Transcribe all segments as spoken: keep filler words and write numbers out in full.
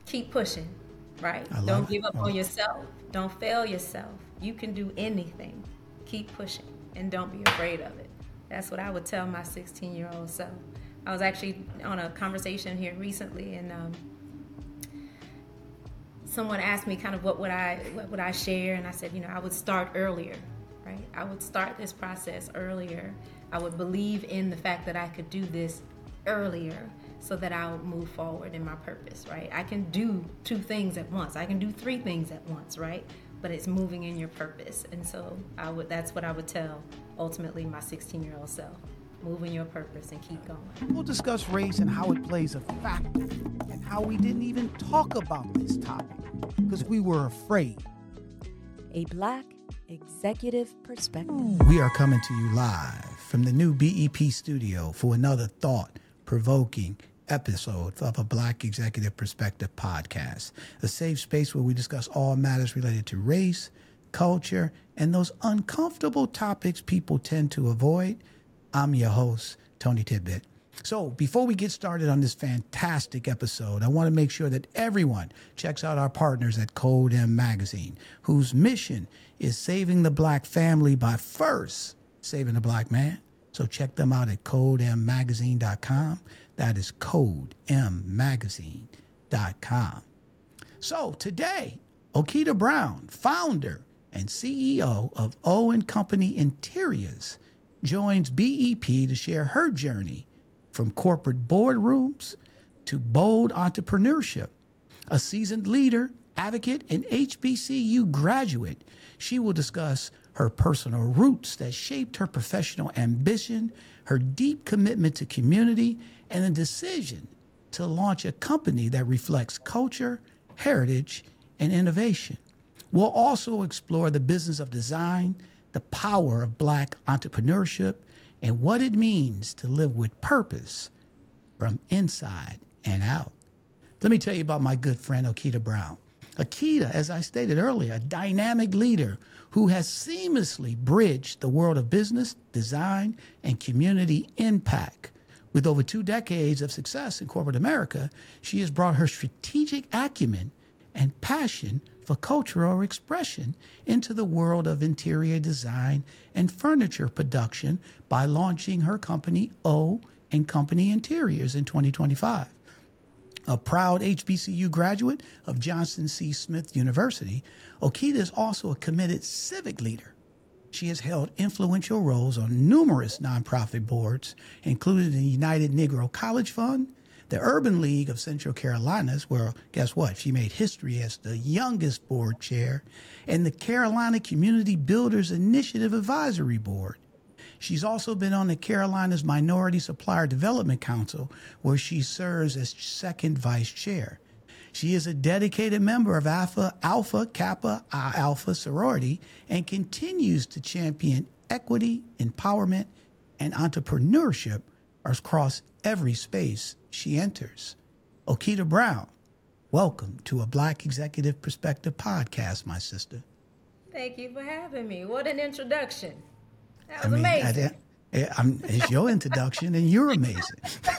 keep pushing, right? I Don't love it. give up Well, on yourself. Don't fail yourself. You can do anything. Keep pushing and don't be afraid of it. That's what I would tell my sixteen year old self. I was actually on a conversation here recently, and um, someone asked me kind of what would I what would I share, and I said, you know, I would start earlier, right? I would start this process earlier. I would believe in the fact that I could do this earlier so that I would move forward in my purpose, right? I can do two things at once. I can do three things at once, right? But it's moving in your purpose. And so I would that's what I would tell ultimately my sixteen year old self. Move in your purpose and keep going. we'll discuss race and how it plays a factor and how we didn't even talk about this topic because we were afraid. A Black Executive Perspective. We are coming to you live from the new B E P studio for another thought-provoking episode of a Black Executive Perspective podcast, a safe space where we discuss all matters related to race, culture, and those uncomfortable topics people tend to avoid. I'm your host, Tony Tidbit. So before we get started on this fantastic episode, I want to make sure that everyone checks out our partners at Code M Magazine, whose mission is saving the Black family by first saving the Black man. So check them out at code m magazine dot com. That is code m magazine dot com. So today, Okita Brown, founder and C E O of O and Company Interiors, joins B E P to share her journey from corporate boardrooms to bold entrepreneurship. A seasoned leader, advocate, and H B C U graduate, she will discuss her personal roots that shaped her professional ambition, her deep commitment to community, and the decision to launch a company that reflects culture, heritage, and innovation. We'll also explore the business of design, the power of Black entrepreneurship, and what it means to live with purpose from inside and out. Let me tell you about my good friend, Okita Brown. Okita, as I stated earlier, a dynamic leader who has seamlessly bridged the world of business, design, and community impact. With over two decades of success in corporate America, she has brought her strategic acumen and passion for cultural expression into the world of interior design and furniture production by launching her company O and Company Interiors in twenty twenty-five. A proud H B C U graduate of Johnson C. Smith University, Okita is also a committed civic leader. She has held influential roles on numerous nonprofit boards, including the United Negro College Fund, the Urban League of Central Carolinas, where, guess what, she made history as the youngest board chair, and the Carolina Community Builders Initiative Advisory Board. She's also been on the Carolinas Minority Supplier Development Council, where she serves as second vice chair. She is a dedicated member of Alpha, Alpha Kappa Alpha sorority and continues to champion equity, empowerment, and entrepreneurship across every space she enters. Okita Brown, welcome to a Black Executive Perspective podcast, my sister. Thank you for having me. What an introduction. That I was mean, amazing. I, I, I'm, it's your introduction, and you're amazing.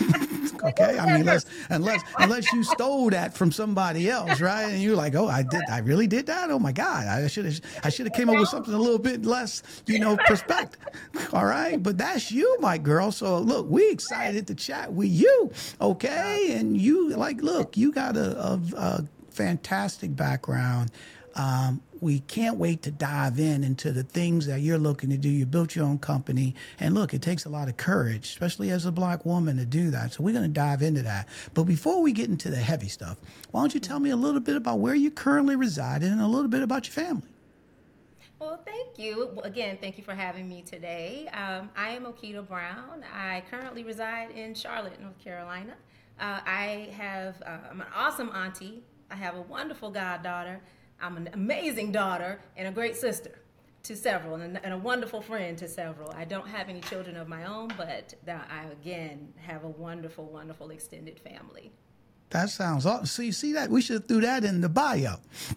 Okay, I mean, unless unless unless you stole that from somebody else, right? And you're like, oh, I did, I really did that. Oh my God, I should have, I should have came up with something a little bit less, you know, perspective. All right, but that's you, my girl. So look, we excited to chat with you, okay? And you like, look, you got a, a, a fantastic background. Um, we can't wait to dive in into the things that you're looking to do. You built your own company. And look, it takes a lot of courage, especially as a Black woman, to do that. So we're going to dive into that. But before we get into the heavy stuff, why don't you tell me a little bit about where you currently reside and a little bit about your family? Well, thank you. Again, thank you for having me today. Um, I am Okita Brown. I currently reside in Charlotte, North Carolina. Uh, I have, uh, I'm an awesome auntie. I have a wonderful goddaughter. I'm an amazing daughter and a great sister to several, and, and a wonderful friend to several. I don't have any children of my own, but I, again, have a wonderful, wonderful extended family. That sounds awesome. So you see that? We should have threw that in the bio.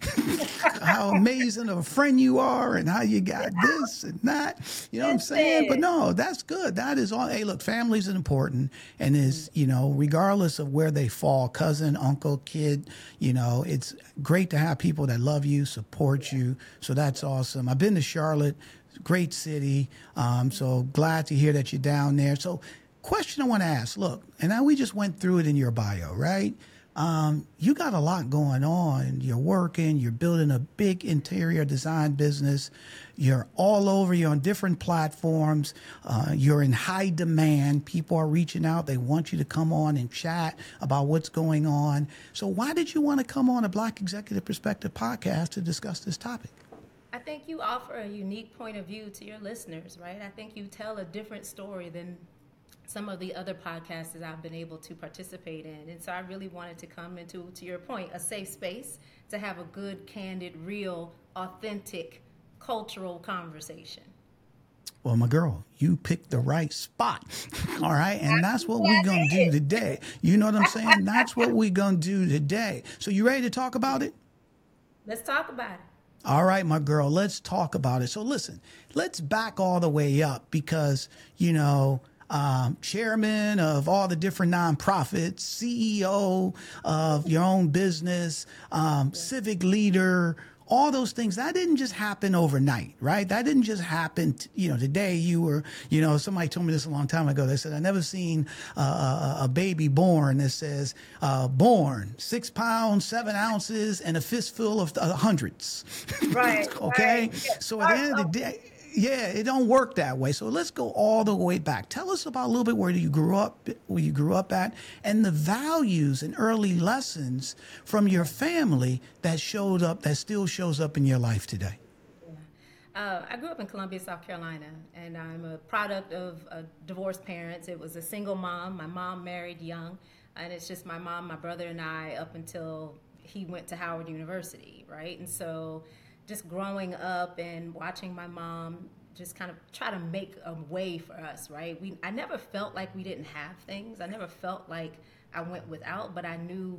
How amazing of a friend you are and how you got this and that. You know what I'm saying? But no, that's good. That is all. Hey, look, families are important. And is, you know, regardless of where they fall, cousin, uncle, kid, you know, it's great to have people that love you, support you. So that's awesome. I've been to Charlotte, great city. Um, so glad to hear that you're down there. So question I want to ask, look, and now we just went through it in your bio, right? Um, you got a lot going on. You're working, you're building a big interior design business. You're all over, you're on different platforms. Uh, you're in high demand. People are reaching out. They want you to come on and chat about what's going on. So why did you want to come on a Black Executive Perspective podcast to discuss this topic? I think you offer a unique point of view to your listeners, right? I think you tell a different story than some of the other podcasts that I've been able to participate in. And so I really wanted to come into, to your point, a safe space to have a good, candid, real, authentic, cultural conversation. Well, my girl, you picked the right spot. All right. And that's what we're going to do today. You know what I'm saying? That's what we're going to do today. So you ready to talk about it? Let's talk about it. All right, my girl, let's talk about it. So listen, let's back all the way up because, you know, Um, chairman of all the different nonprofits, C E O of your own business, um, civic leader, all those things. That didn't just happen overnight, right? That didn't just happen, t- you know, today you were, you know, somebody told me this a long time ago. They said, I never seen uh, a, a baby born that says, uh, born six pounds, seven ounces, and a fistful of uh, hundreds. Right. Okay. Right. So at the end of the day, yeah, it don't work that way. So let's go all the way back. Tell us about a little bit where you grew up, where you grew up at, and the values and early lessons from your family that showed up, that still shows up in your life today. Yeah. Uh, I grew up in Columbia, South Carolina, and I'm a product of uh, divorced parents. It was a single mom. My mom married young, and it's just my mom, my brother, and I up until he went to Howard University, right? And so just growing up and watching my mom just kind of try to make a way for us, right? We I never felt like we didn't have things. I never felt like I went without, but I knew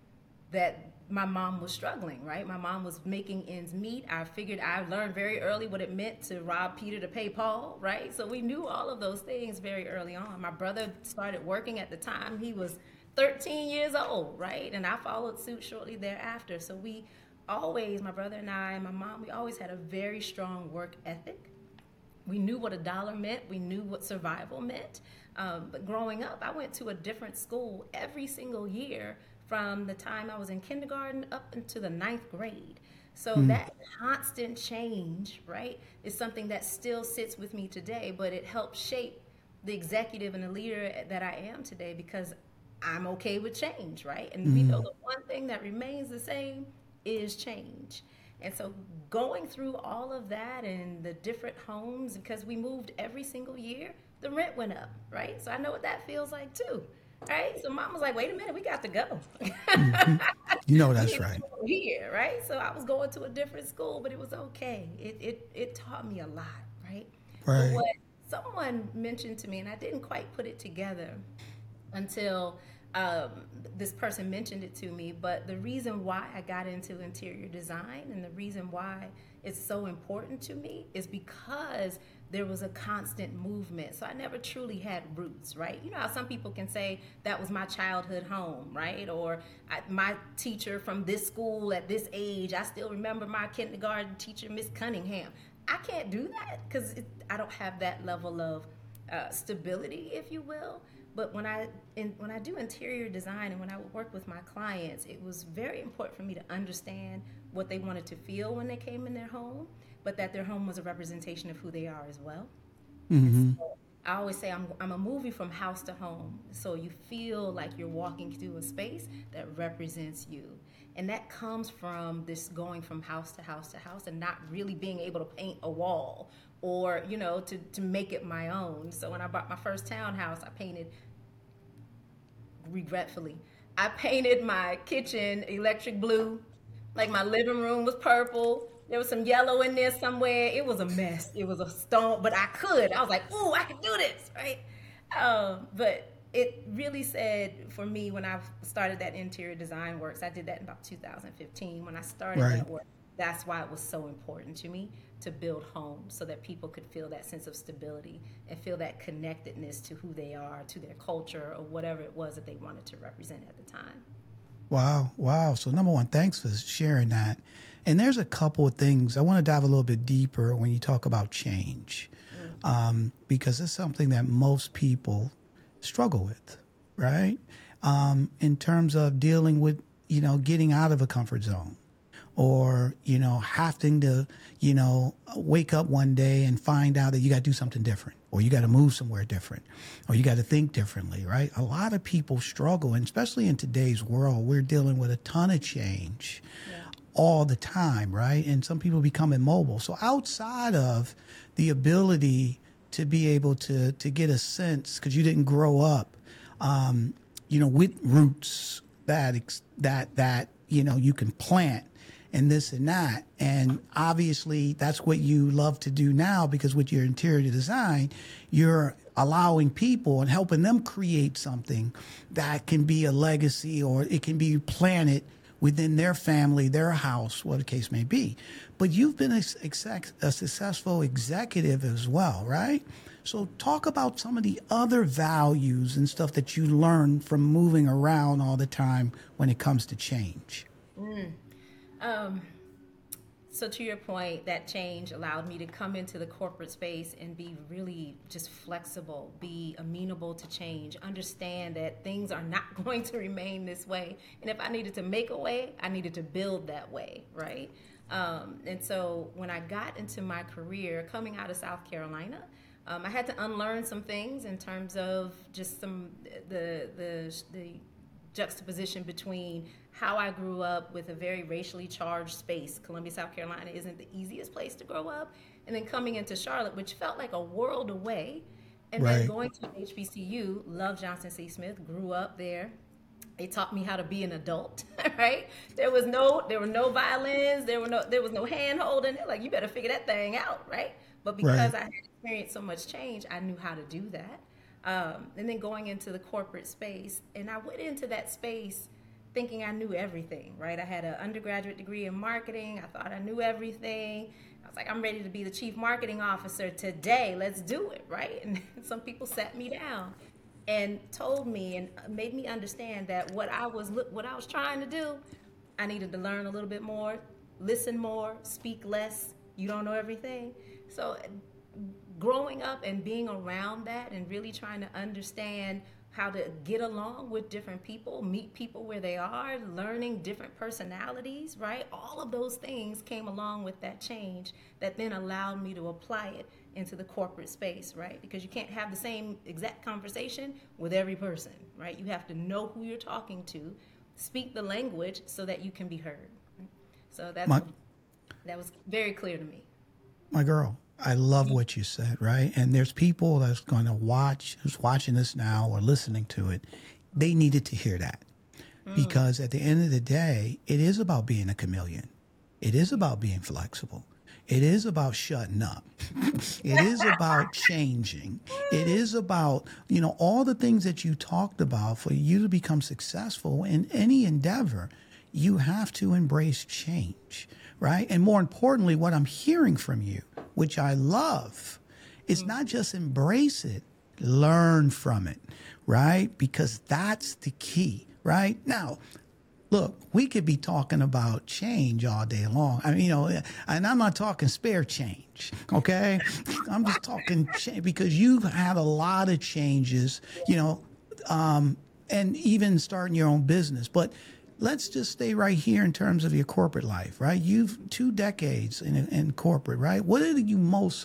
that my mom was struggling, right? My mom was making ends meet. I figured I learned very early what it meant to rob Peter to pay Paul, right? So we knew all of those things very early on. My brother started working at the time. He was thirteen years old, right? And I followed suit shortly thereafter. So we always, my brother and I and my mom, we always had a very strong work ethic. We knew what a dollar meant. We knew what survival meant. Um, but growing up, I went to a different school every single year from the time I was in kindergarten up into the ninth grade. So mm. that constant change, right, is something that still sits with me today, but it helped shape the executive and the leader that I am today because I'm okay with change, right? And mm. we know the one thing that remains the same is change. And so going through all of that and the different homes, because we moved every single year, the rent went up, right? So I know what that feels like too, right? So mom was like, wait a minute, we got to go. Mm-hmm. You know that's right. Here, right? So I was going to a different school, but it was okay. It it, it taught me a lot, right? Right. But what someone mentioned to me, and I didn't quite put it together until Um, this person mentioned it to me, but the reason why I got into interior design and the reason why it's so important to me is because there was a constant movement. So I never truly had roots, right? You know how some people can say that was my childhood home, right? Or I, my teacher from this school at this age, I still remember my kindergarten teacher, Miss Cunningham. I can't do that because I don't have that level of uh, stability, if you will. But when I in, when I do interior design and when I would work with my clients, it was very important for me to understand what they wanted to feel when they came in their home, but that their home was a representation of who they are as well. Mm-hmm. So I always say I'm, I'm a movie from house to home. So you feel like you're walking through a space that represents you. And that comes from this going from house to house to house and not really being able to paint a wall or, you know, to, to make it my own. So when I bought my first townhouse, I painted, regretfully, I painted my kitchen electric blue. Like my living room was purple. There was some yellow in there somewhere. It was a mess. It was a stone, but I could. I was like, ooh, I can do this, right? Um, but it really said for me when I started that interior design works, I did that in about two thousand fifteen. When I started Right. that work, that's why it was so important to me to build homes so that people could feel that sense of stability and feel that connectedness to who they are, to their culture, or whatever it was that they wanted to represent at the time. Wow. Wow. So number one, thanks for sharing that. And there's a couple of things I want to dive a little bit deeper when you talk about change, mm. um, because it's something that most people struggle with, right? Um, in terms of dealing with, you know, getting out of a comfort zone, or, you know, having to, you know, wake up one day and find out that you got to do something different, or you got to move somewhere different, or you got to think differently, right? A lot of people struggle, and especially in today's world, we're dealing with a ton of change yeah. all the time, right? And some people become immobile. So outside of the ability to be able to to get a sense, because you didn't grow up, um, you know, with roots that that that you know you can plant and this and that, and obviously that's what you love to do now, because with your interior design, you're allowing people and helping them create something that can be a legacy, or it can be planted within their family, their house, what the case may be. But you've been a, a successful executive as well, right? So talk about some of the other values and stuff that you learn from moving around all the time when it comes to change. Mm. Um, so to your point, that change allowed me to come into the corporate space and be really just flexible, be amenable to change, understand that things are not going to remain this way. And if I needed to make a way, I needed to build that way, right? Um, and so when I got into my career coming out of South Carolina, um, I had to unlearn some things in terms of just some the the the juxtaposition between how I grew up with a very racially charged space. Columbia, South Carolina isn't the easiest place to grow up. And then coming into Charlotte, which felt like a world away. And right. then going to H B C U, love Johnson C. Smith, grew up there. They taught me how to be an adult, right? There was no, there were no violins, there were no, there was no hand holding. They're like, you better figure that thing out, right? But because right. I had experienced so much change, I knew how to do that. Um, and then going into the corporate space, and I went into that space thinking I knew everything, right? I had an undergraduate degree in marketing. I thought I knew everything. I was like, I'm ready to be the chief marketing officer today. Let's do it, right? And some people sat me down and told me and made me understand that what I was what I was trying to do, I needed to learn a little bit more, listen more, speak less. You don't know everything. So growing up and being around that and really trying to understand how to get along with different people, meet people where they are, learning different personalities, right? All of those things came along with that change that then allowed me to apply it into the corporate space, right? Because you can't have the same exact conversation with every person, right? You have to know who you're talking to, speak the language so that you can be heard. So that's my, that was very clear to me. My girl, I love what you said, right? And there's people that's going to watch, who's watching this now or listening to it. They needed to hear that mm. because at the end of the day, it is about being a chameleon. It is about being flexible. It is about shutting up. It is about changing. It is about, you know, all the things that you talked about. For you to become successful in any endeavor, you have to embrace change, right? And more importantly, what I'm hearing from you, which I love, is not just embrace it, learn from it, right? Because that's the key, right? Now, look, we could be talking about change all day long. I mean, you know, and I'm not talking spare change, okay? I'm just talking change because you've had a lot of changes, you know, um, and even starting your own business. But let's just stay right here in terms of your corporate life, right? You've two decades in, in corporate, right? What are you most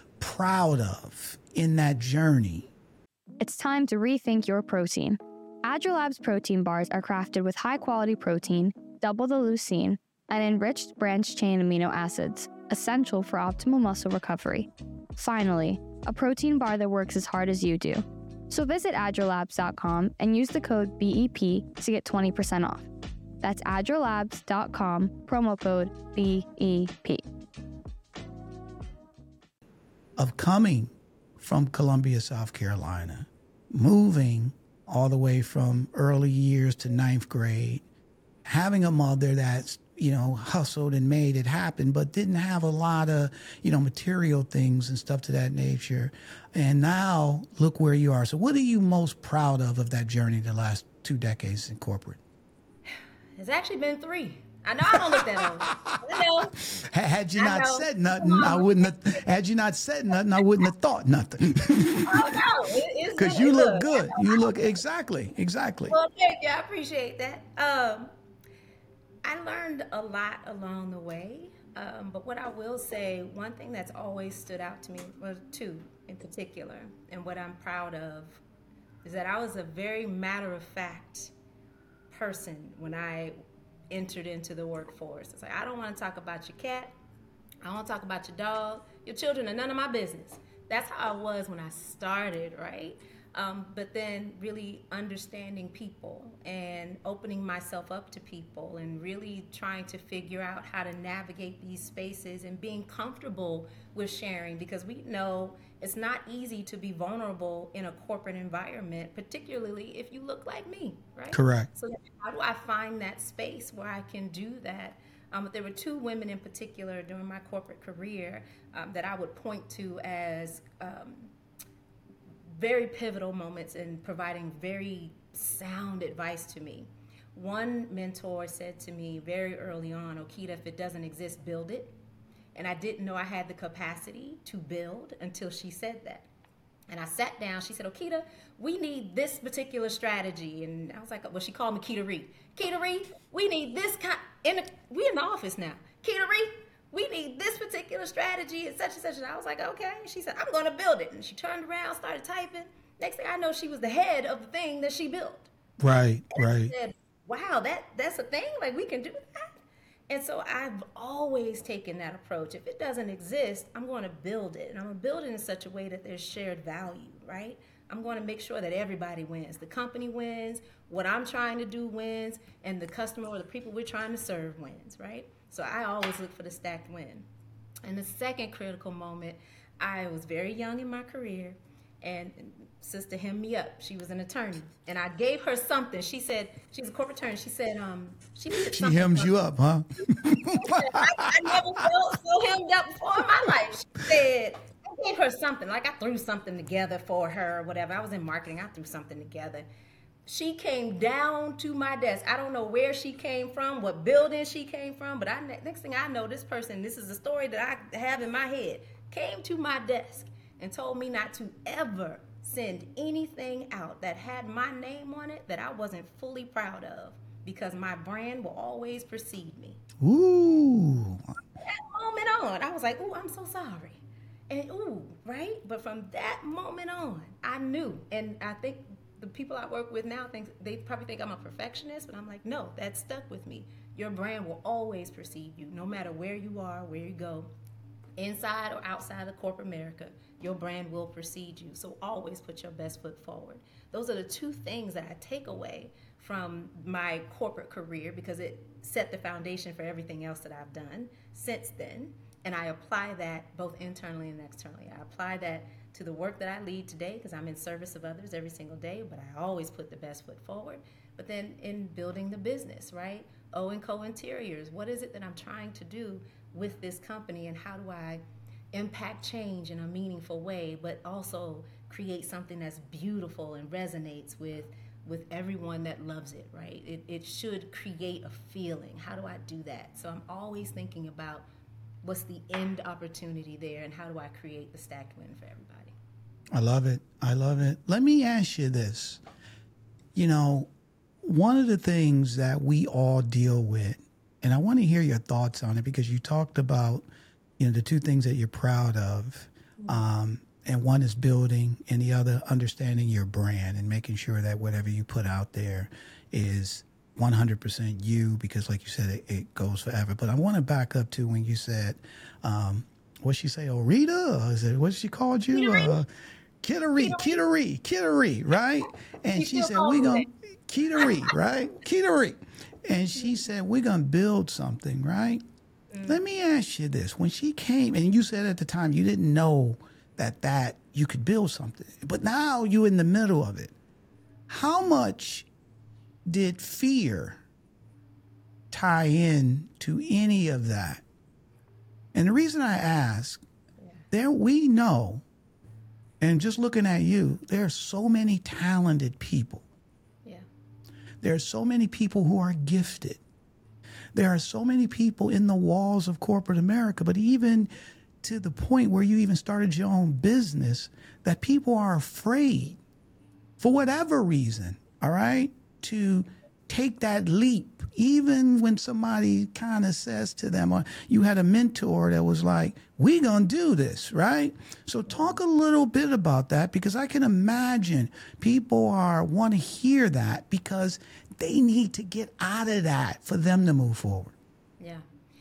proud of in that journey? It's time to rethink your protein. AgileLabs protein bars are crafted with high-quality protein, double the leucine, and enriched branched-chain amino acids, essential for optimal muscle recovery. Finally, a protein bar that works as hard as you do. So visit agile labs dot com and use the code B E P to get twenty percent off. That's agile labs dot com, promo code B E P. Of coming from Columbia, South Carolina, moving all the way from early years to ninth grade, having a mother that's, you know, hustled and made it happen, but didn't have a lot of, you know, material things and stuff to that nature. And now look where you are. So what are you most proud of of that journey the last two decades in corporate? It's actually been three. I know I don't look that old. I know. Had you I not know. said nothing, I wouldn't have, had you not said nothing, I wouldn't have thought nothing. Oh, no. It, it's Because been- you look good. You look, exactly, exactly. Well, thank you. I appreciate that. Um, I learned a lot along the way. Um, but what I will say, one thing that's always stood out to me, well, two in particular, and what I'm proud of, is that I was a very matter-of-fact person when I entered into the workforce. It's like, I don't want to talk about your cat. I don't want to talk about your dog. Your children are none of my business. That's how I was when I started, right? Um, but then really understanding people and opening myself up to people and really trying to figure out how to navigate these spaces and being comfortable with sharing, because we know it's not easy to be vulnerable in a corporate environment, particularly if you look like me, right? Correct. So how do I find that space where I can do that? Um, there were two women in particular during my corporate career um, that I would point to as um, very pivotal moments in providing very sound advice to me. One mentor said to me very early on, Okita, if it doesn't exist, build it. And I didn't know I had the capacity to build until she said that. And I sat down, she said, Okita, we need this particular strategy. And I was like, well, she called me Keita Reed. Keita Reed, we need this kind, in the, we in the office now. Keita Reed, we need this particular strategy and such and such. And I was like, okay. She said, I'm going to build it. And she turned around, started typing. Next thing I know, she was the head of the thing that she built. Right, And right. I said, wow, that, that's a thing? Like, we can do that? And so I've always taken that approach. If it doesn't exist, I'm going to build it. And I'm going to build it in such a way that there's shared value, right? I'm going to make sure that everybody wins. The company wins, what I'm trying to do wins, and the customer or the people we're trying to serve wins, right? So I always look for the stacked win. And the second critical moment, I was very young in my career, and sister hemmed me up. She was an attorney, and I gave her something. She said, she's a corporate attorney. She said, um, she needed She something hems from you me. up, huh? I, I never felt so hemmed up before in my life. She said, I gave her something, like I threw something together for her or whatever. I was in marketing, I threw something together. She came down to my desk. I don't know where she came from, what building she came from, but I next thing I know, this person, this is the story that I have in my head, came to my desk and told me not to ever send anything out that had my name on it that I wasn't fully proud of, because my brand will always precede me. Ooh. That moment on, I was like, ooh, I'm so sorry. And ooh, right? But from that moment on, I knew. And I think the people I work with now think they probably think I'm a perfectionist, but I'm like, no, that stuck with me. Your brand will always precede you, no matter where you are, where you go, inside or outside of corporate America. Your brand will precede you. So always put your best foot forward. Those are the two things that I take away from my corporate career, because it set the foundation for everything else that I've done since then. And I apply that both internally and externally. I apply that to the work that I lead today, because I'm in service of others every single day, but I always put the best foot forward. But then in building the business, right? O and Co Interiors, what is it that I'm trying to do with this company, and how do I impact change in a meaningful way, but also create something that's beautiful and resonates with with everyone that loves it, right? It, it should create a feeling. How do I do that? So I'm always thinking about what's the end opportunity there, and how do I create the stacked win for everybody? I love it. I love it. Let me ask you this. You know, one of the things that we all deal with, and I want to hear your thoughts on it, because you talked about, you know, the two things that you're proud of, um, and one is building, and the other understanding your brand and making sure that whatever you put out there is one hundred percent you, because like you said, it, it goes forever. But I want to back up to when you said, um, what'd she say? Oh, Rita? Or is it, what she called you? Uh, Kittery, Kittery, Kittery, right? And she said, we're going to, Kittery, right? Kittery. And she said, we're going to build something, right? Mm. Let me ask you this. When she came, and you said at the time you didn't know that that you could build something, but now you're in the middle of it. How much did fear tie in to any of that? And the reason I ask, yeah. there we know, and just looking at you, there are so many talented people. Yeah. There are so many people who are gifted. There are so many people in the walls of corporate America, but even to the point where you even started your own business, that people are afraid, for whatever reason, all right, to take that leap, even when somebody kind of says to them, or you had a mentor that was like, we gonna do this, right? So talk a little bit about that, because I can imagine people are want to hear that because they need to get out of that for them to move forward. Yeah.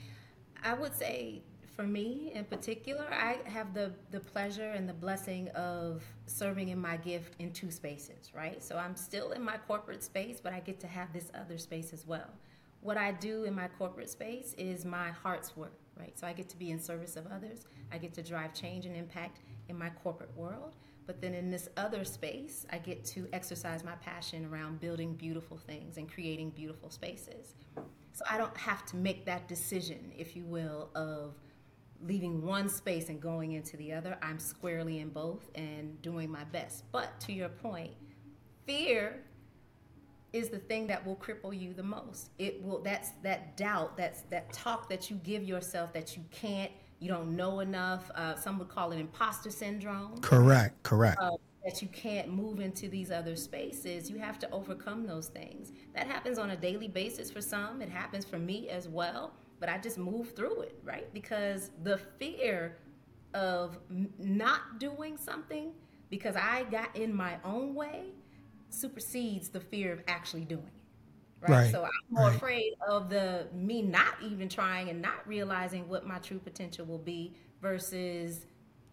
I would say for me in particular, I have the, the pleasure and the blessing of serving in my gift in two spaces, right? So I'm still in my corporate space, but I get to have this other space as well. What I do in my corporate space is my heart's work, right? So I get to be in service of others. I get to drive change and impact in my corporate world. But then in this other space, I get to exercise my passion around building beautiful things and creating beautiful spaces. So I don't have to make that decision, if you will, of leaving one space and going into the other. I'm squarely in both and doing my best. But to your point, fear is the thing that will cripple you the most. It will, that's that doubt, that's that talk that you give yourself that you can't, you don't know enough. Uh, some would call it imposter syndrome. Correct, correct. Uh, that you can't move into these other spaces. You have to overcome those things. That happens on a daily basis for some. It happens for me as well. But I just move through it, right? Because the fear of m- not doing something because I got in my own way supersedes the fear of actually doing it, right? Right, so I'm more right. afraid of the me not even trying and not realizing what my true potential will be versus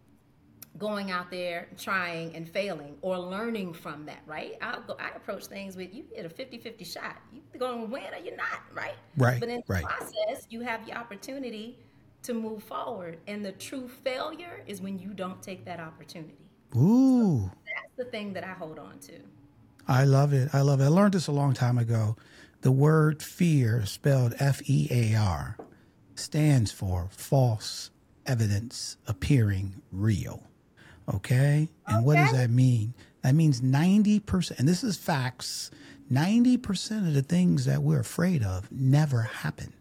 going out there, trying and failing or learning from that, right? I'll go, I approach things with, you get a fifty-fifty shot. You're going to win or you're not, right? Right, But in the right. process, you have the opportunity to move forward. And the true failure is when you don't take that opportunity. Ooh. So that's the thing that I hold on to. I love it. I love it. I learned this a long time ago. The word fear, spelled F E A R, stands for false evidence appearing real. Okay? And okay. What does that mean? That means ninety percent, and this is facts, ninety percent of the things that we're afraid of never happen.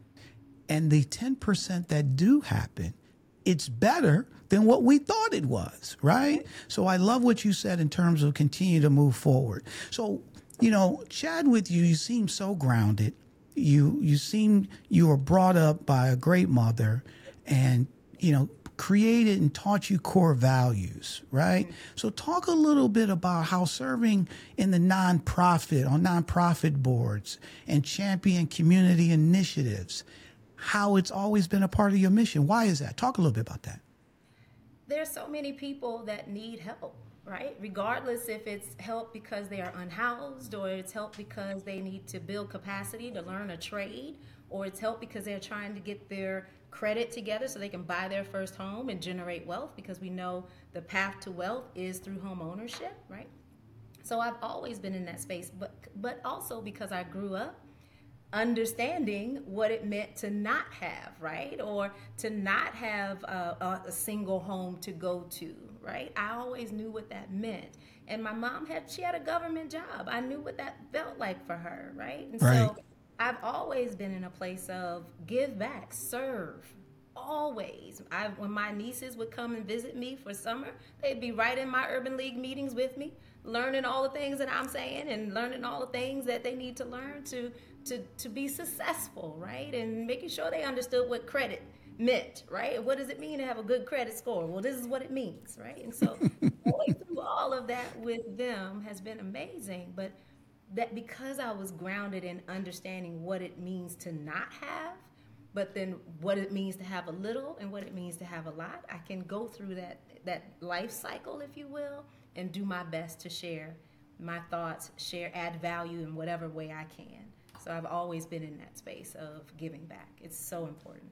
And the ten percent that do happen, it's better than what we thought it was, right? So I love what you said in terms of continue to move forward. So, you know, chat with you, you seem so grounded. You you seem you were brought up by a great mother and, you know, created and taught you core values, right? Mm-hmm. So talk a little bit about how serving in the nonprofit, on nonprofit boards and champion community initiatives, how it's always been a part of your mission. Why is that? Talk a little bit about that. There's so many people that need help, right? Regardless if it's help because they are unhoused, or it's help because they need to build capacity to learn a trade, or it's help because they're trying to get their credit together so they can buy their first home and generate wealth, because we know the path to wealth is through home ownership, right? So I've always been in that space, but but also because I grew up understanding what it meant to not have, right? Or to not have a, a single home to go to, right? I always knew what that meant. And my mom had, she had a government job. I knew what that felt like for her, right? And right. so I've always been in a place of give back, serve, always. I, when my nieces would come and visit me for summer, they'd be right in my Urban League meetings with me, learning all the things that I'm saying and learning all the things that they need to learn to to to be successful, right? And making sure they understood what credit meant, right? What does it mean to have a good credit score? Well, this is what it means, right? And so going through all of that with them has been amazing. But that because I was grounded in understanding what it means to not have, but then what it means to have a little and what it means to have a lot, I can go through that that life cycle, if you will, and do my best to share my thoughts, share, add value in whatever way I can. So I've always been in that space of giving back. It's so important.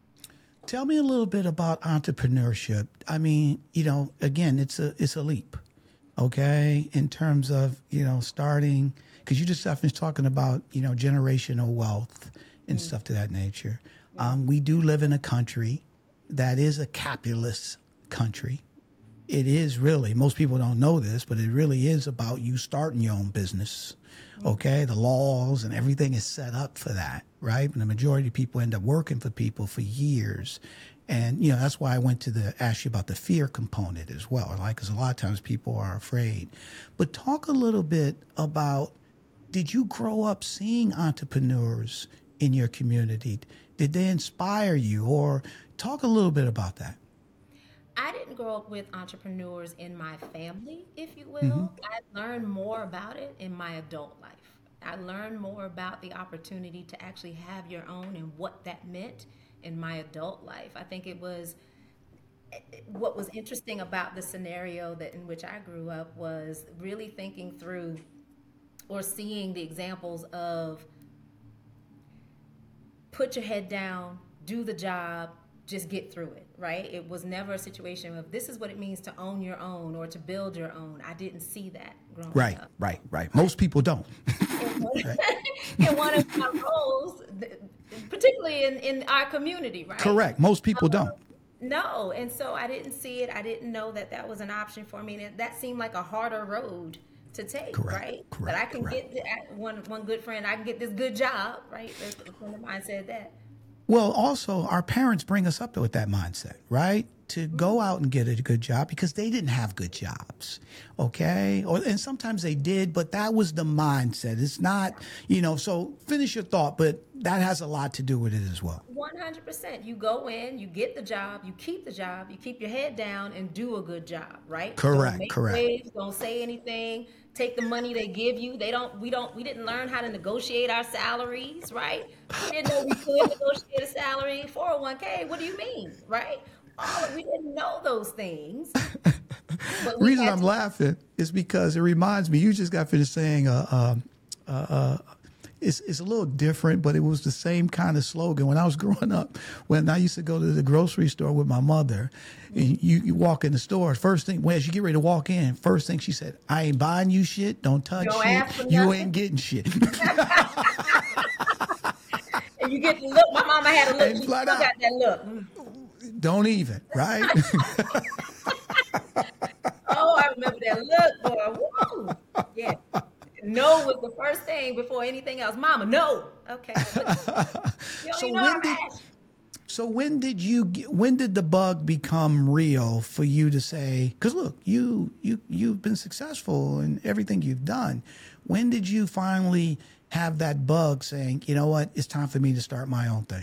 Tell me a little bit about entrepreneurship. I mean, you know, again, it's a it's a leap. okay, in terms of, you know, starting, because you just finished talking about, you know, generational wealth and mm. stuff to that nature. Yeah. Um, we do live in a country that is a capitalist country. It is really, most people don't know this, but it really is about you starting your own business. Okay, the laws and everything is set up for that, right? And the majority of people end up working for people for years. And, you know, that's why I went to the ask you about the fear component as well, right? Because a lot of times people are afraid. But talk a little bit about, did you grow up seeing entrepreneurs in your community? Did they inspire you? Or talk a little bit about that. I didn't grow up with entrepreneurs in my family, if you will. Mm-hmm. I learned more about it in my adult life. I learned more about the opportunity to actually have your own and what that meant in my adult life. I think it was, what was interesting about the scenario that in which I grew up was really thinking through or seeing the examples of put your head down, do the job, just get through it, right? It was never a situation of this is what it means to own your own or to build your own. I didn't see that growing right, up. Right, right, right. Most people don't. In one, right. in one of my roles, particularly in, in our community, right? Correct. Most people um, don't. No, and so I didn't see it. I didn't know that that was an option for me. And that seemed like a harder road to take, correct, right? Correct, but I can correct. get the, one one good friend, I can get this good job, right? A friend of mine said that. Well, also, our parents bring us up with that mindset, right? To go out and get a good job because they didn't have good jobs, okay? Or and sometimes they did, but that was the mindset. It's not, you know, so finish your thought, but that has a lot to do with it as well. one hundred percent. You go in, you get the job, you keep the job, you keep your head down and do a good job, right? Correct, don't make correct. Waves, don't say anything. Take the money they give you. They don't, we don't, we didn't learn how to negotiate our salaries, right? We didn't know we could negotiate a salary. four oh one k, what do you mean, right? All of, we didn't know those things. The reason I'm to- laughing is because it reminds me, you just got finished saying, uh, uh, uh, It's, it's a little different, but it was the same kind of slogan. When I was growing up, when I used to go to the grocery store with my mother, and you, you walk in the store, first thing, when as you get ready to walk in, first thing she said, I ain't buying you shit, don't touch don't shit, you ain't getting shit. And you get the look, my mama had a look, she still got that look. Don't even, right? Oh, I remember that look, boy, woo, yeah. No was the first thing before anything else. Mama, no. Okay. You so know when did so when did you get, when did the bug become real for you to say? Because look, you you you've been successful in everything you've done. When did you finally have that bug saying, you know what, it's time for me to start my own thing?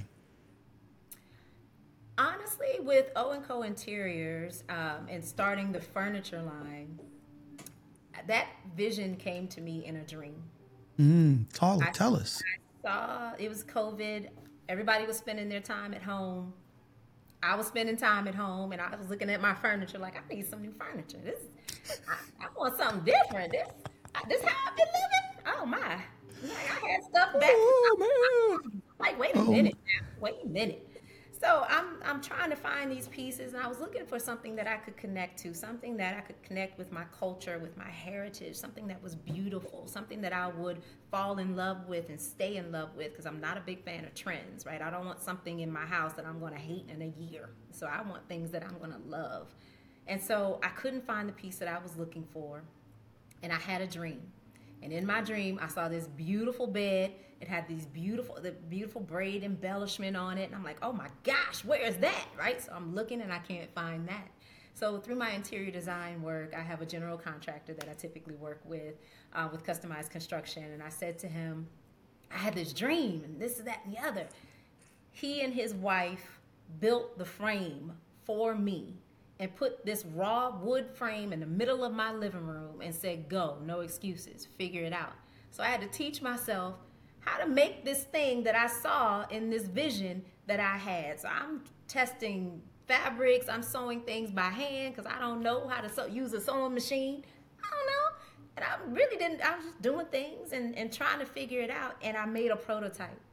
Honestly, with O and Co Interiors um, and starting the furniture line, that vision came to me in a dream. Mm, tell, I, tell us. I saw it was COVID. Everybody was spending their time at home. I was spending time at home, and I was looking at my furniture like, I need some new furniture. This, I, I want something different. This, this how I've been living. Oh my! Like I had stuff back. Oh man! Like wait a oh. minute now. Wait a minute. So I'm I'm trying to find these pieces, and I was looking for something that I could connect to, something that I could connect with my culture, with my heritage, something that was beautiful, something that I would fall in love with and stay in love with, because I'm not a big fan of trends, right? I don't want something in my house that I'm going to hate in a year. So I want things that I'm going to love. And so I couldn't find the piece that I was looking for, and I had a dream. And in my dream, I saw this beautiful bed. It had these beautiful, the beautiful braid embellishment on it. And I'm like, oh my gosh, where is that, right? So I'm looking and I can't find that. So through my interior design work, I have a general contractor that I typically work with, uh, with customized construction. And I said to him, I had this dream and this, that, and the other. He and his wife built the frame for me and put this raw wood frame in the middle of my living room and said, go, no excuses, figure it out. So I had to teach myself how to make this thing that I saw in this vision that I had. So I'm testing fabrics, I'm sewing things by hand because I don't know how to sew, use a sewing machine. I don't know. And I really didn't, I was just doing things and, and trying to figure it out. And I made a prototype.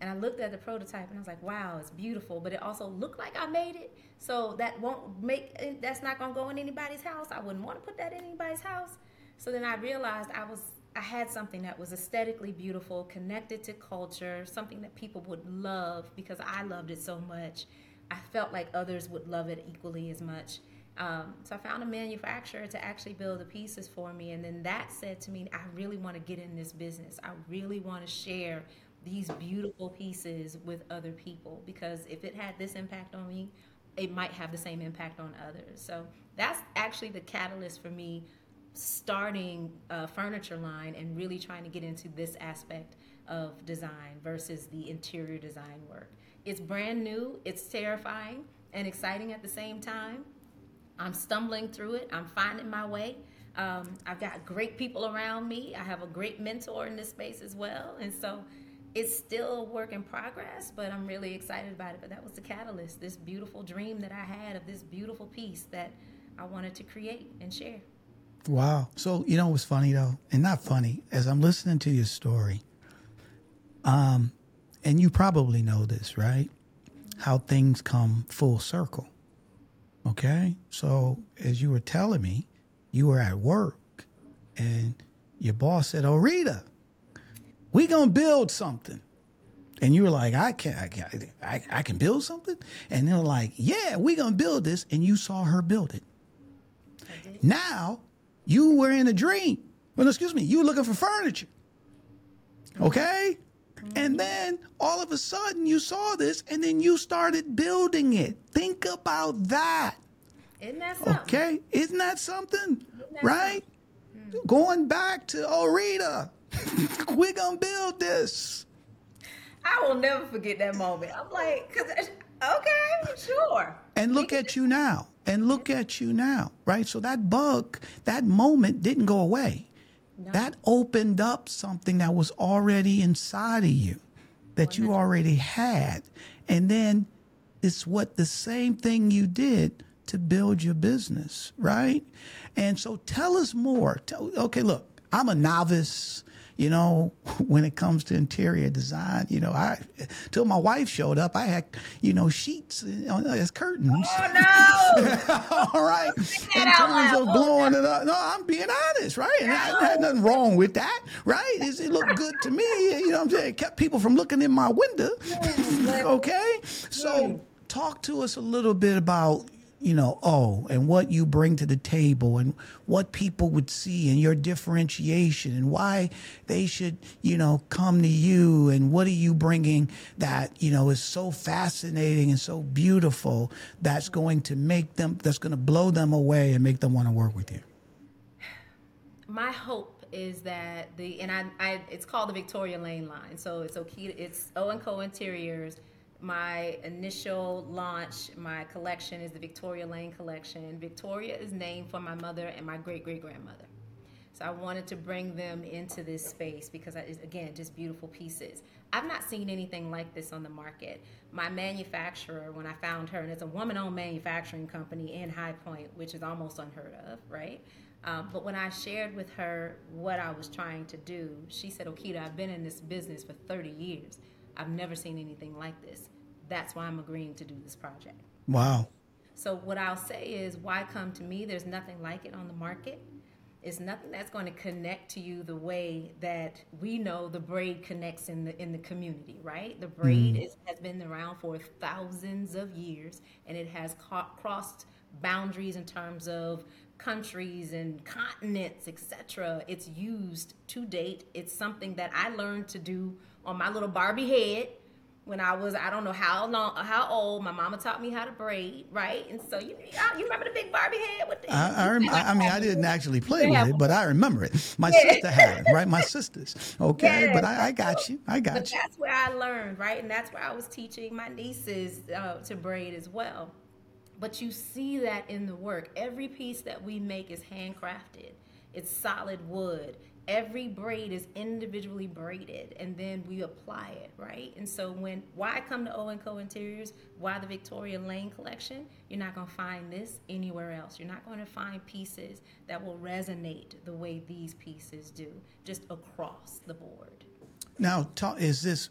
And I looked at the prototype and I was like, wow, it's beautiful, but it also looked like I made it. So that won't make, that's not going to go in anybody's house. I wouldn't want to put that in anybody's house. So then I realized I was, I had something that was aesthetically beautiful, connected to culture, something that people would love because I loved it so much. I felt like others would love it equally as much. Um, so I found a manufacturer to actually build the pieces for me. And then that said to me, I really want to get in this business. I really want to share these beautiful pieces with other people, because if it had this impact on me, it might have the same impact on others. So that's actually the catalyst for me starting a furniture line and really trying to get into this aspect of design versus the interior design work. It's brand new, it's terrifying and exciting at the same time. I'm stumbling through it, I'm finding my way. Um, I've got great people around me. I have a great mentor in this space as well. And so it's still a work in progress, but I'm really excited about it. But that was the catalyst, this beautiful dream that I had of this beautiful piece that I wanted to create and share. Wow. So, you know what's funny, though? And not funny, as I'm listening to your story, um, and you probably know this, right? How things come full circle. Okay? So, as you were telling me, you were at work, and your boss said, "Oh, Rita, we gonna build something." And you were like, I can, I can, I, I can build something? And they're like, yeah, we gonna build this. And you saw her build it. Now, you were in a dream. Well, excuse me, you were looking for furniture. Okay? Mm-hmm. And then all of a sudden you saw this and then you started building it. Think about that. Isn't that something? Okay? Isn't that something? Isn't that right? Something? Mm-hmm. Going back to, oh, Rita, we're going to build this. I will never forget that moment. I'm like, cause, okay, sure. And look at you now. And look at you now, right? So that bug, that moment didn't go away. No. That opened up something that was already inside of you, that you already had. And then it's what the same thing you did to build your business, right? And so tell us more. Tell, okay, look, I'm a novice. You know, when it comes to interior design, you know, I till my wife showed up, I had, you know, sheets as curtains. Oh no! All right. In terms of blowing it up. No, I'm being honest, right? And I, I had nothing wrong with that, right? It's, it looked good to me. You know what I'm saying? It kept people from looking in my window. Okay? So talk to us a little bit about, you know, oh, and what you bring to the table and what people would see and your differentiation and why they should, you know, come to you, and what are you bringing that, you know, is so fascinating and so beautiful that's going to make them, that's going to blow them away and make them want to work with you. My hope is that the, and I, I it's called the Victoria Lane line. So it's okay, it's O and Co Interiors. My initial launch, my collection is the Victoria Lane collection. Victoria is named for my mother and my great-great-grandmother. So I wanted to bring them into this space because, I, again, just beautiful pieces. I've not seen anything like this on the market. My manufacturer, when I found her, and it's a woman-owned manufacturing company in High Point, which is almost unheard of, right? Um, but when I shared with her what I was trying to do, she said, Okita, I've been in this business for thirty years. I've never seen anything like this. That's why I'm agreeing to do this project. Wow. So what I'll say is, why come to me? There's nothing like it on the market. It's nothing that's going to connect to you the way that we know the braid connects in the in the community, right? The braid mm. is, has been around for thousands of years, and it has ca- crossed boundaries in terms of countries and continents, et cetera. It's used to date. It's something that I learned to do on my little Barbie head when I was, I don't know how long, how old. My mama taught me how to braid, right? And so you, you remember the big Barbie head with the? I, I, rem- I mean, I didn't actually play with it, but I remember it. My yeah. sister had it, right? My sisters, okay. Yeah. But I, I got you. I got but you. That's where I learned, right? And that's where I was teaching my nieces uh, to braid as well. But you see that in the work. Every piece that we make is handcrafted. It's solid wood. Every braid is individually braided, and then we apply it, right? And so when, why come to O and Co Interiors? Why the Victoria Lane collection? You're not going to find this anywhere else. You're not going to find pieces that will resonate the way these pieces do, just across the board. Now, talk, is this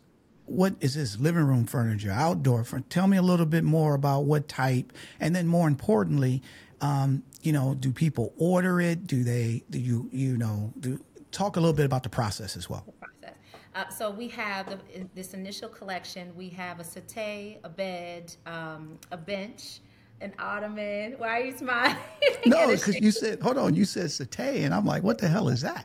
what is this? Living room furniture, outdoor furniture? Tell me a little bit more about what type, and then more importantly, um, you know, do people order it? Do they? Do you you know? Do talk a little bit about the process as well. Process. Uh, so we have the, in this initial collection. We have a settee, a bed, um, a bench, an ottoman. Why are you smiling? No, because you said, hold on, you said settee, and I'm like, what the hell is that?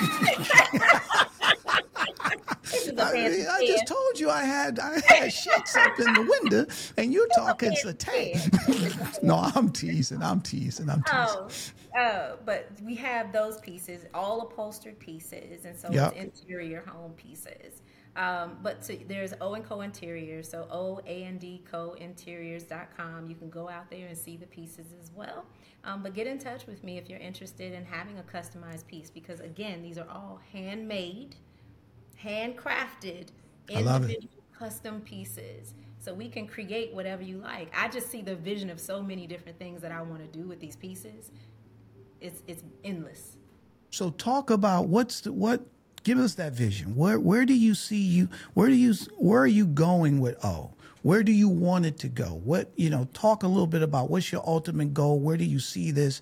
I, I just told you I had I had sheets up in the window, and you're talking settee. No, I'm teasing. I'm teasing. I'm teasing. Oh, oh, but we have those pieces, all upholstered pieces, and so Yep. it's interior home pieces. Um, but to, there's O and Co Interiors, so O A N D Co Interiors dot com. You can go out there and see the pieces as well. Um, but get in touch with me if you're interested in having a customized piece, because again, these are all handmade, handcrafted, I love it. individual custom pieces. So we can create whatever you like. I just see the vision of so many different things that I want to do with these pieces. It's it's endless. So talk about what's the, what. Give us that vision. Where where do you see you? Where do you where are you going with O? Where do you want it to go? What you know? Talk a little bit about what's your ultimate goal. Where do you see this?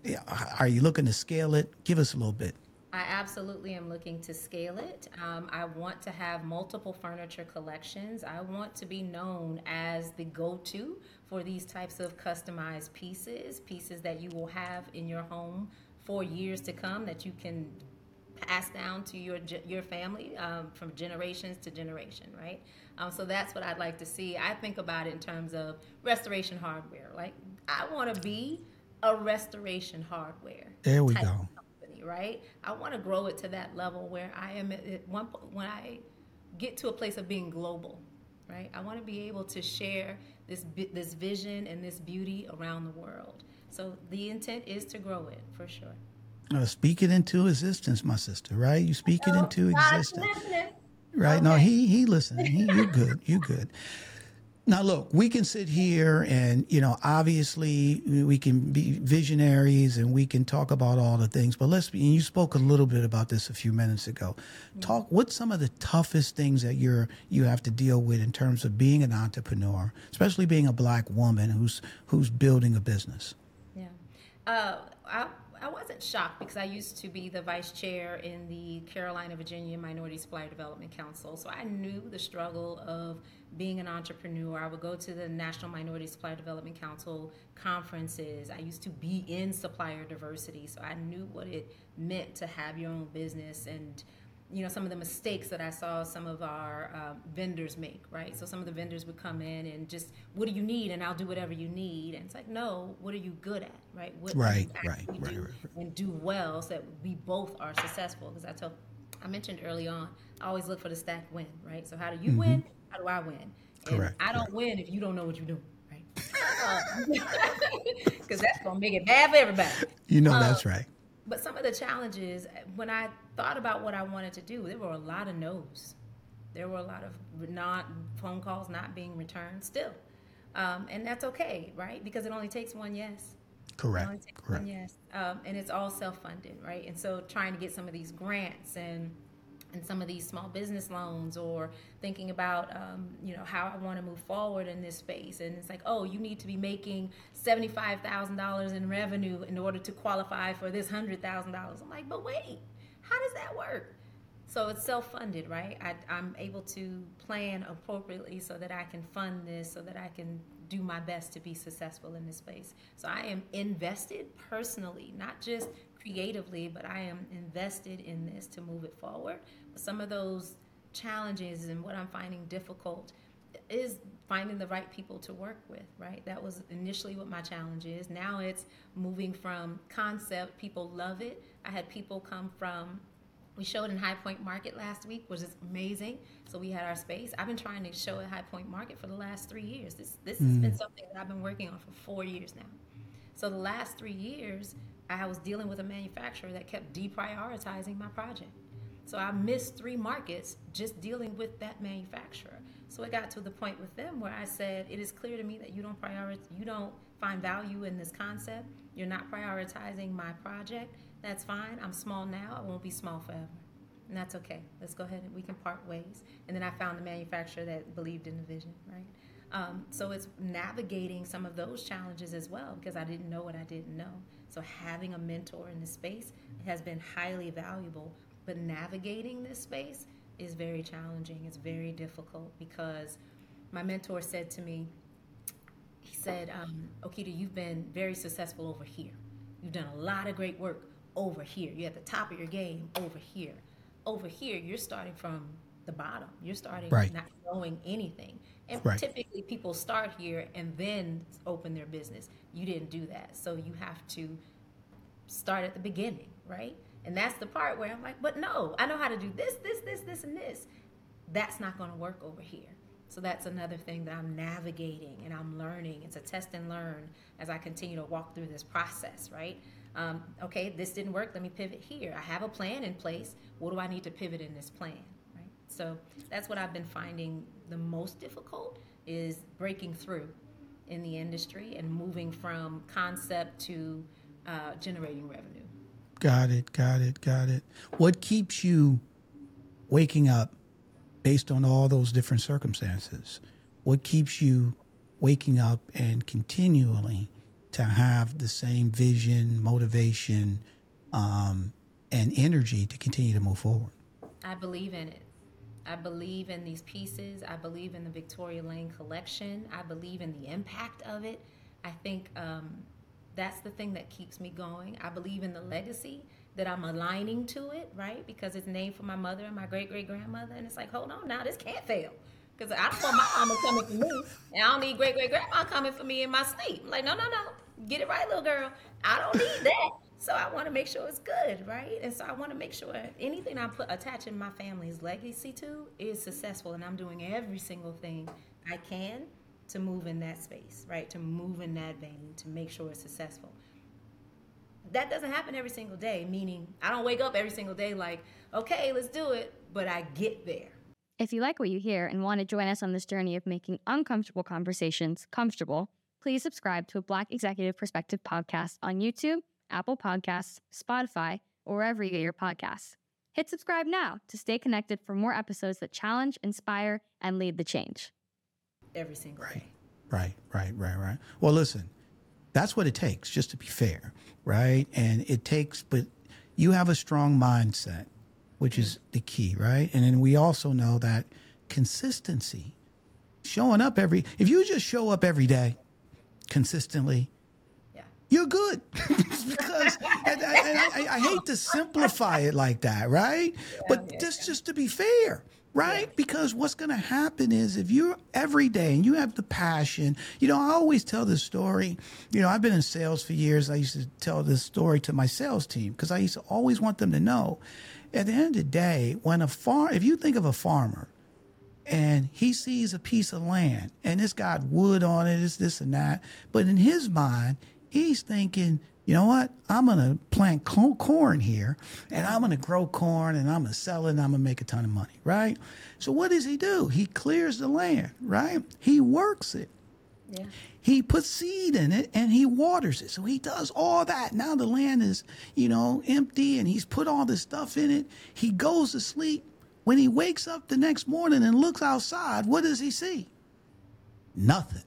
Are you looking to scale it? Give us a little bit. I absolutely am looking to scale it. Um, I want to have multiple furniture collections. I want to be known as the go-to for these types of customized pieces, pieces that you will have in your home for years to come, that you can pass down to your your family um, from generations to generation, right? Um, so that's what I'd like to see. I think about it in terms of restoration hardware. Like, I want to be a restoration hardware. There we type go. Company, right? I want to grow it to that level where I am at at one po- when I get to a place of being global, right? I want to be able to share this bi- this vision and this beauty around the world. So the intent is to grow it for sure. Uh, speak it into existence, my sister. Right? You speak it Oh, into God's existence. listening. Right? No, Okay. he he listening. He you good. You good. Now look, we can sit here and you know, obviously we can be visionaries and we can talk about all the things. But let's be. And you spoke a little bit about this a few minutes ago. Talk. What's some of the toughest things that you're you have to deal with in terms of being an entrepreneur, especially being a Black woman who's who's building a business? Yeah. Uh, I, I wasn't shocked because I used to be the vice chair in the Carolina, Virginia Minority Supplier Development Council. So I knew the struggle of being an entrepreneur. I would go to the National Minority Supplier Development Council conferences. I used to be in supplier diversity. So I knew what it meant to have your own business, and you know, some of the mistakes that I saw some of our uh, vendors make, right? So some of the vendors would come in and just, what do you need? And I'll do whatever you need. And it's like, no, what are you good at, right? What Right, do you right, actually right, do right, right. and do well so that we both are successful? Because I tell, I mentioned early on, I always look for the stacked win, right? So how do you win? How do I win? And Mm-hmm. Correct, I don't correct. win if you don't know what you're doing, right? Because that's going to make it bad for everybody. You know that's right. But some of the challenges, when I thought about what I wanted to do, there were a lot of no's. There were a lot of not phone calls not being returned still. Um, and that's okay, right? Because it only takes one yes. It only Correct. takes Correct. one yes. Um, and it's all self-funded, right? And so trying to get some of these grants and and some of these small business loans, or thinking about, um, you know, how I want to move forward in this space. And it's like, oh, you need to be making seventy-five thousand dollars in revenue in order to qualify for this one hundred thousand dollars. I'm like, but wait, how does that work? So it's self-funded, right? I, I'm able to plan appropriately so that I can fund this, so that I can do my best to be successful in this space. So I am invested personally, not just creatively, but I am invested in this to move it forward. But some of those challenges and what I'm finding difficult is finding the right people to work with, right? That was initially what my challenge is. Now it's moving from concept, people love it. I had people come from, we showed in High Point Market last week, which is amazing. So we had our space. I've been trying to show at High Point Market for the last three years. This this has been something that I've been working on for four years now. So the last three years, I was dealing with a manufacturer that kept deprioritizing my project. So I missed three markets just dealing with that manufacturer. So it got to the point with them where I said, it is clear to me that you don't prioritize, you don't find value in this concept. You're not prioritizing my project. That's fine. I'm small now. I won't be small forever. And that's okay. Let's go ahead and we can part ways. And then I found the manufacturer that believed in the vision, right? Um, so it's navigating some of those challenges as well, because I didn't know what I didn't know. So having a mentor in this space has been highly valuable, but navigating this space is very challenging. It's very difficult because my mentor said to me, he said, um, Okita, you've been very successful over here. You've done a lot of great work over here. You're at the top of your game over here. Over here, you're starting from the bottom. You're starting right. not knowing anything. And right. typically people start here and then open their business. You didn't do that. So you have to start at the beginning, right? And that's the part where I'm like, but no, I know how to do this, this, this, this, and this. That's not going to work over here. So that's another thing that I'm navigating and I'm learning. It's a test and learn as I continue to walk through this process, right? Um, okay, this didn't work. Let me pivot here. I have a plan in place. What do I need to pivot in this plan, right? So that's what I've been finding the most difficult is breaking through in the industry and moving from concept to uh, generating revenue. Got it, got it, got it. What keeps you waking up based on all those different circumstances? What keeps you waking up and continually to have the same vision, motivation, um, and energy to continue to move forward? I believe in it. I believe in these pieces. I believe in the Victoria Lane collection. I believe in the impact of it. I think um, that's the thing that keeps me going. I believe in the legacy that I'm aligning to it, right? Because it's named for my mother and my great-great-grandmother. And it's like, hold on now, this can't fail. Because I don't want my mama coming for me. And I don't need great-great-grandma coming for me in my sleep. I'm like, no, no, no. Get it right, little girl. I don't need that. So I want to make sure it's good, right? And so I want to make sure anything I put attaching my family's legacy to is successful. And I'm doing every single thing I can to move in that space, right? To move in that vein, to make sure it's successful. That doesn't happen every single day, meaning I don't wake up every single day like, okay, let's do it, but I get there. If you like what you hear and want to join us on this journey of making uncomfortable conversations comfortable, please subscribe to a Black Executive Perspective podcast on YouTube, Apple Podcasts, Spotify, or wherever you get your podcasts. Hit subscribe now to stay connected for more episodes that challenge, inspire, and lead the change. Every single right. day. Right, right, right, right. Well, listen, that's what it takes, just to be fair, right? And it takes, but you have a strong mindset, which is the key, right? And then we also know that consistency, showing up every, if you just show up every day consistently, yeah, you're good. Because and, and I, I, I hate to simplify it like that, right? Yeah, but yeah, just, yeah. just to be fair, right? Yeah. Because what's going to happen is if you're every day and you have the passion, you know, I always tell this story. You know, I've been in sales for years. I used to tell this story to my sales team because I used to always want them to know at the end of the day, when a farm, if you think of a farmer and he sees a piece of land and it's got wood on it, it's this and that, but in his mind, he's thinking, you know what? I'm going to plant corn here and I'm going to grow corn and I'm going to sell it and I'm going to make a ton of money, right? So what does he do? He clears the land, right? He works it. Yeah. He puts seed in it and he waters it. So he does all that. Now the land is, you know, empty and he's put all this stuff in it. He goes to sleep. When he wakes up the next morning and looks outside, what does he see? Nothing.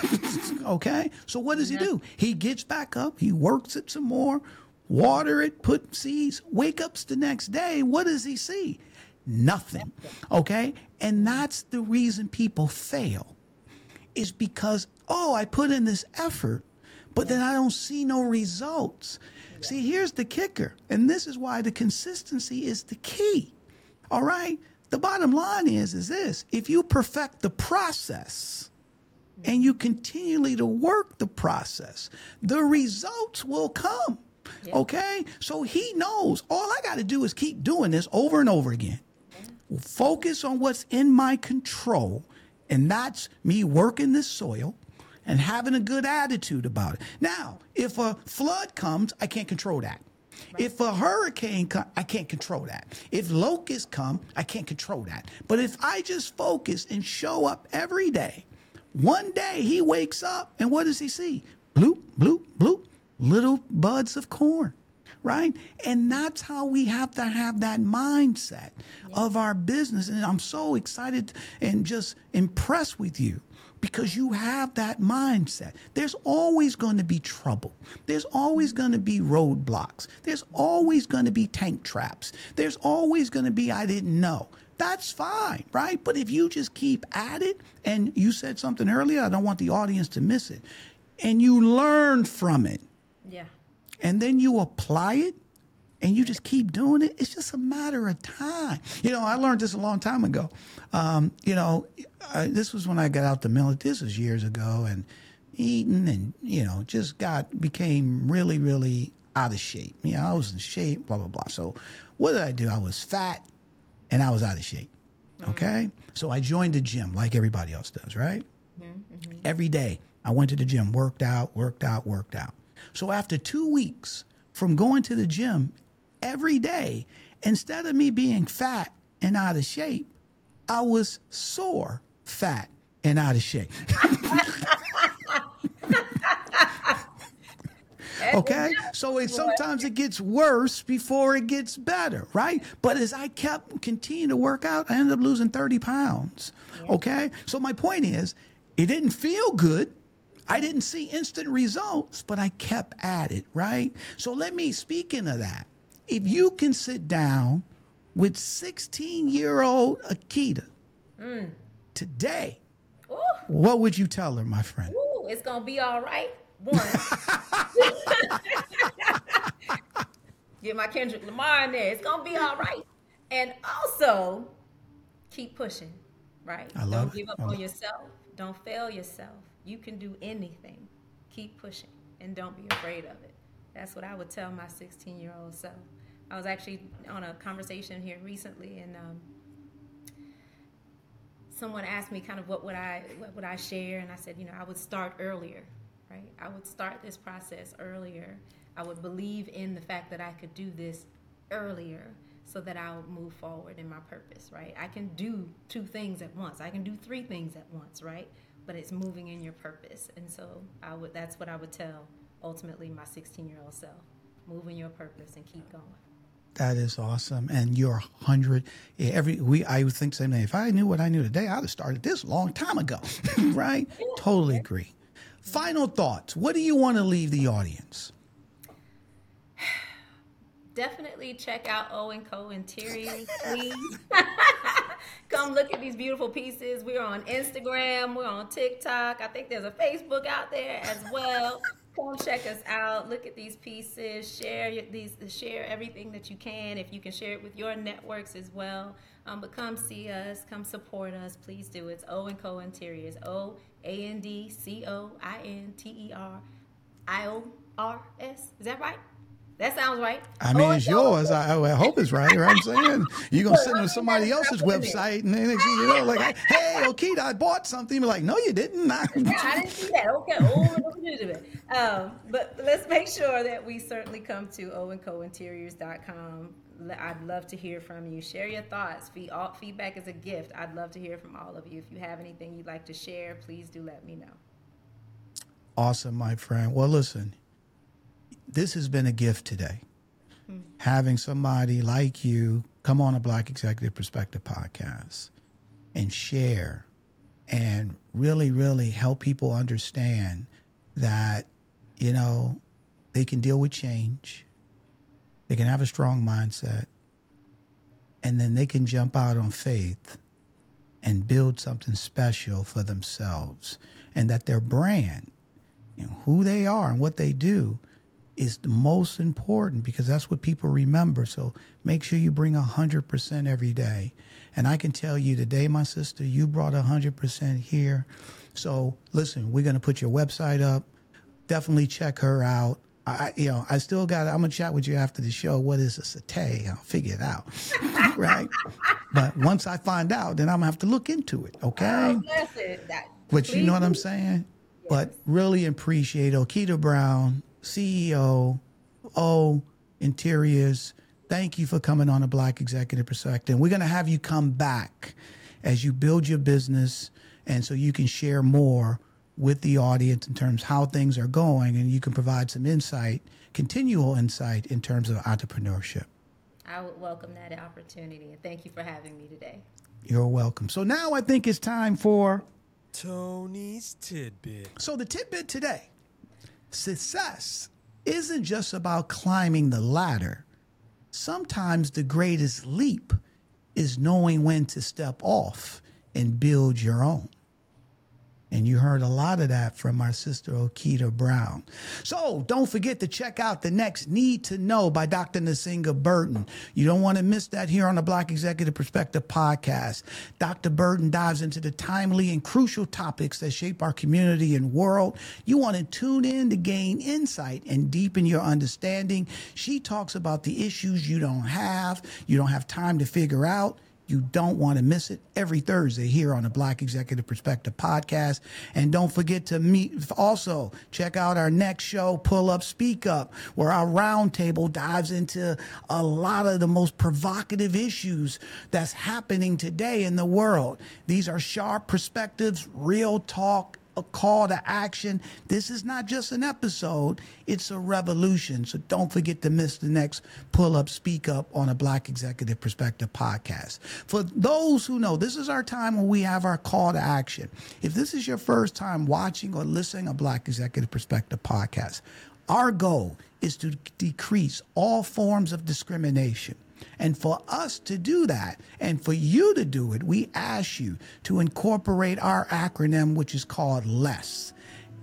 Okay? So what does he do? He gets back up, he works it some more, water it, put seeds, wake up the next day. What does he see? Nothing. Okay? And that's the reason people fail, is because, oh, I put in this effort, but then I don't see no results. See, here's the kicker, and this is why the consistency is the key. All right? The bottom line is, is this. If you perfect the process and you continually to work the process, the results will come. Yeah. Okay? So he knows all I got to do is keep doing this over and over again. Yeah. Focus on what's in my control, and that's me working this soil and having a good attitude about it. Now, if a flood comes, I can't control that. Right. If a hurricane comes, I can't control that. If locusts come, I can't control that. But if I just focus and show up every day, one day he wakes up and what does he see? Bloop, bloop, bloop, little buds of corn. right? And that's how we have to have that mindset of our business. And I'm so excited and just impressed with you because you have that mindset. There's always going to be trouble. There's always going to be roadblocks. There's always going to be tank traps. There's always going to be, I didn't know. That's fine, right? But if you just keep at it, and you said something earlier, I don't want the audience to miss it, and you learn from it, yeah, and then you apply it, and you just keep doing it, it's just a matter of time. You know, I learned this a long time ago. Um, you know, I, this was when I got out the military. This was years ago, and eating and, you know, just got, became really, really out of shape. You know, I was in shape, blah, blah, blah. So what did I do? I was fat. And I was out of shape, okay? Mm-hmm. So I joined the gym like everybody else does, right? Mm-hmm. Every day I went to the gym, worked out, worked out, worked out. So after two weeks from going to the gym every day, instead of me being fat and out of shape, I was sore, fat, and out of shape. Okay, so it, sometimes it gets worse before it gets better, right? But as I kept continuing to work out, I ended up losing thirty pounds. Okay, so my point is, it didn't feel good. I didn't see instant results, but I kept at it, right? So let me, speaking of that, if you can sit down with sixteen-year-old Akita mm. today, Ooh. What would you tell her, my friend? Ooh, it's going to be all right. One. Get my Kendrick Lamar in there. It's going to be all right. And also, keep pushing, right? I love Don't it. give up I on love yourself. Don't fail yourself. You can do anything. Keep pushing and don't be afraid of it. That's what I would tell my sixteen-year-old self. I was actually on a conversation here recently, and um, someone asked me kind of what would I what would I share, and I said, you know, I would start earlier. Right? I would start this process earlier. I would believe in the fact that I could do this earlier so that I would move forward in my purpose, right? I can do two things at once. I can do three things at once, right? But it's moving in your purpose. And so I would that's what I would tell ultimately my sixteen-year-old self. Move in your purpose and keep going. That is awesome. And you're one hundred. Every we, I would think the same thing. If I knew what I knew today, I'd have started this a long time ago, right? Yeah. Totally agree. Final thoughts. What do you want to leave the audience? Definitely check out O and Co Interiors, please. Come look at these beautiful pieces. We're on Instagram. We're on TikTok. I think there's a Facebook out there as well. Come check us out. Look at these pieces. Share these. Share everything that you can. If you can share it with your networks as well. Um, but come see us. Come support us. Please do. It's O and Co Interiors. O A N D C O I N T E R I O R S. Is that right? That sounds right. I mean, it's yours. I, I hope it's right. Right? I'm saying you're gonna send it to somebody else's website, and then next thing you know, like, hey, Okita, I bought something. You're like, no, you didn't. I didn't see that. Okay. Oh, um, but let's make sure that we certainly come to o and co interiors dot com. I'd love to hear from you. Share your thoughts. Feedback is a gift. I'd love to hear from all of you. If you have anything you'd like to share, please do let me know. Awesome, my friend. Well, listen. This has been a gift today. Hmm. Having somebody like you come on a Black Executive Perspective podcast and share and really, really help people understand that, you know, they can deal with change. They can have a strong mindset. And then they can jump out on faith and build something special for themselves. And that their brand, you know, who they are and what they do, is the most important, because that's what people remember. So make sure you bring one hundred percent every day. And I can tell you today, my sister, you brought one hundred percent here. So listen, we're going to put your website up. Definitely check her out. I, you know, I still got, I'm going to chat with you after the show. What is a satay? I'll figure it out. Right? But once I find out, then I'm going to have to look into it. Okay? Oh, that's it. That, but you know what I'm saying? Yes. But really appreciate Okita Brown, C E O, O Interiors. Thank you for coming on a Black Executive Perspective. We're going to have you come back as you build your business, and so you can share more with the audience in terms of how things are going, and you can provide some insight, continual insight in terms of entrepreneurship. I would welcome that opportunity, and thank you for having me today. You're welcome. So now I think it's time for Tony's Tidbit. So the tidbit today, success isn't just about climbing the ladder. Sometimes the greatest leap is knowing when to step off and build your own. And you heard a lot of that from our sister Okita Brown. So don't forget to check out the next Need to Know by Doctor Nsinga Burton. You don't want to miss that here on the Black Executive Perspective podcast. Doctor Burton dives into the timely and crucial topics that shape our community and world. You want to tune in to gain insight and deepen your understanding. She talks about the issues you don't have, you don't have time to figure out. You don't want to miss it every Thursday here on the Black Executive Perspective podcast. And don't forget to meet, also check out our next show, Pull Up, Speak Up, where our roundtable dives into a lot of the most provocative issues that's happening today in the world. These are sharp perspectives, real talk, a call to action. This is not just an episode, it's a revolution. So don't forget to miss the next Pull Up, Speak Up on a Black Executive Perspective podcast. For those who know, this is our time when we have our call to action. If this is your first time watching or listening to a Black Executive Perspective podcast, our goal is to decrease all forms of discrimination. And for us to do that, and for you to do it, we ask you to incorporate our acronym, which is called LESS,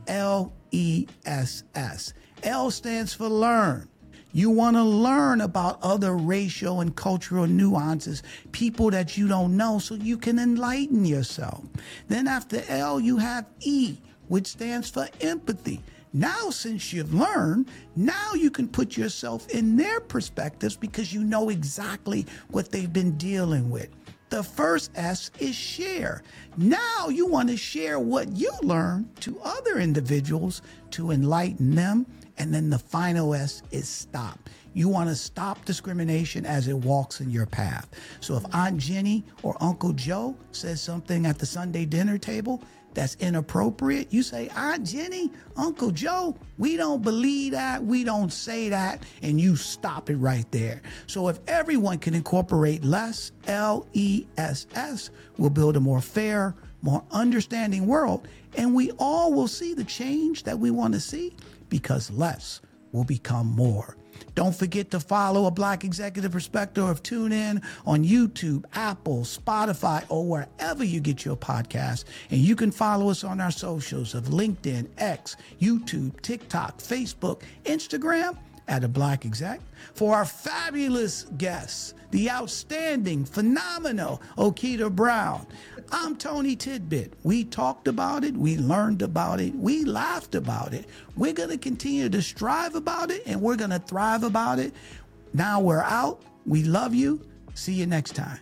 L E S S. L stands for learn. You want to learn about other racial and cultural nuances, people that you don't know, so you can enlighten yourself. Then after L, you have E, which stands for empathy. Now, since you've learned, now you can put yourself in their perspectives because you know exactly what they've been dealing with. The first S is share. Now you want to share what you learned to other individuals to enlighten them. And then the final S is stop. You want to stop discrimination as it walks in your path. So if Aunt Jenny or Uncle Joe says something at the Sunday dinner table that's inappropriate, you say, Aunt Jenny, Uncle Joe, we don't believe that, we don't say that, and you stop it right there. So if everyone can incorporate LESS, L E S S, we'll build a more fair, more understanding world, and we all will see the change that we want to see because less will become more. Don't forget to follow A Black Executive Perspective or tune in on YouTube, Apple, Spotify, or wherever you get your podcasts. And you can follow us on our socials of LinkedIn, X, YouTube, TikTok, Facebook, Instagram at A Black Exec. For our fabulous guests, the outstanding, phenomenal Okita Brown, I'm Tony Tidbit. We talked about it. We learned about it. We laughed about it. We're going to continue to strive about it, and we're going to thrive about it. Now we're out. We love you. See you next time.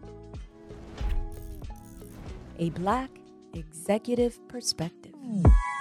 A Black Executive Perspective.